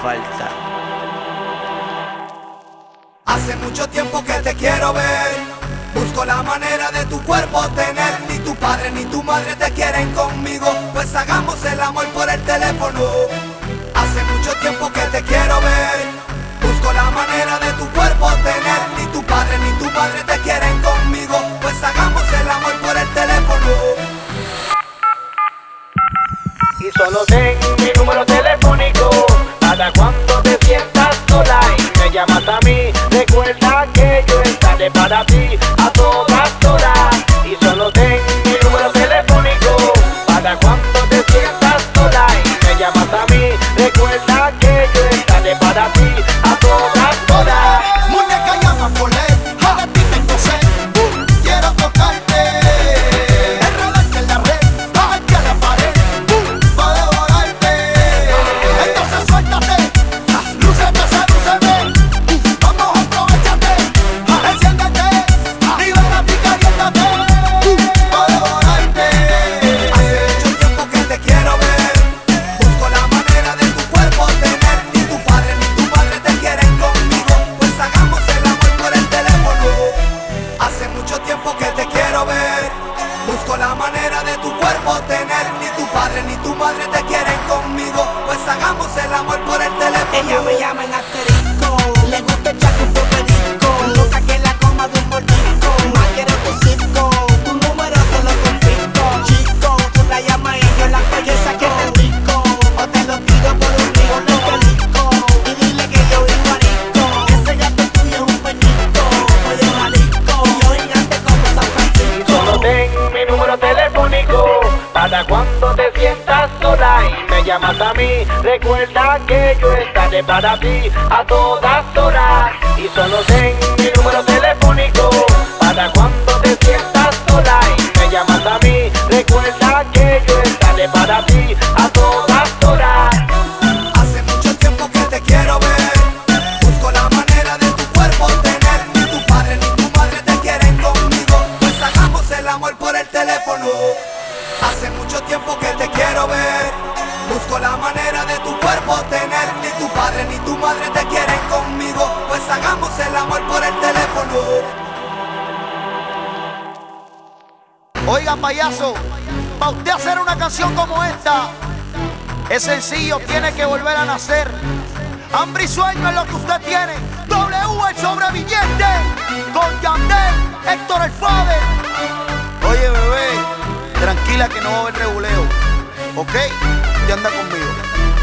falta. Hace mucho tiempo que te quiero ver. Busco la manera de tu cuerpo tener. Ni tu padre ni tu madre te quieren conmigo, pues hagamos el amor por el teléfono. Hace mucho tiempo que te quiero ver. Busco la manera de tu cuerpo tener. Ni tu padre ni tu madre te quieren conmigo, pues hagamos el amor por el teléfono. Y solo ten mi número telefónico para cuando te sientas sola y me llamas a mí. Recuerda que yo estaré para ti a todas horas. Y solo ten mi número telefónico para cuando te sientas sola y me llamas a mí. Recuerda que yo estaré para ti a todas horas. Muñeca, llama por él, ahora ti tengo sed. Quiero tocarte, enredarte en la red, bajarte a la pared, pa' devorarte. Entonces suéltate, lúcete, sedúceme. Vamos, aprovechate, enciéndete, libérate y caliéntate, pa' devorarte. Hace mucho tiempo que te quiero ver. Busco la manera de tu cuerpo tener. Ni tu padre ni tu madre te quieren conmigo, pues hagamos el amor por el teléfono. Hace mucho tiempo que te quiero ver. Busco la manera de tu cuerpo tener. Ni tu padre ni tu madre te quieren conmigo, pues hagamos el amor por el teléfono. Ella me llama en asterisco, le gusta el chaco por perico, loca que la coma de un mordisco, más quiero tu circo, tu número te lo confisco. Chico, tú la llamas y yo la belleza que te disco, o te lo tiro por un río no pelisco, y dile que yo vivo arisco, ese gato tuyo es un peñico, oye Jalisco, yo gigante como San Francisco. Solo ten mi número telefónico para cuando te sientas sola y me llamas a mí. Recuerda que yo estaré para ti a todas horas. Y solo ten mi número telefónico para cuando te sientas sola y me llamas a mí. Recuerda que yo estaré para ti a todas horas. Hace mucho tiempo que te quiero ver. Busco la manera de tu cuerpo tener. Ni tu padre ni tu madre te quieren conmigo, pues hagamos el amor por el teléfono. Hace mucho tiempo que te quiero ver. Busco la manera de tu cuerpo tener. Ni tu padre ni tu madre te quieren conmigo, pues hagamos el amor por el teléfono. Oiga, payaso, para usted hacer una canción como esta, es sencillo, tiene que volver a nacer. Hambre y sueño es lo que usted tiene. W el sobreviviente, con Yandel, Héctor el Fader. Oye, bebé, tranquila que no va a haber reguleo, ¿ok? Usted anda conmigo.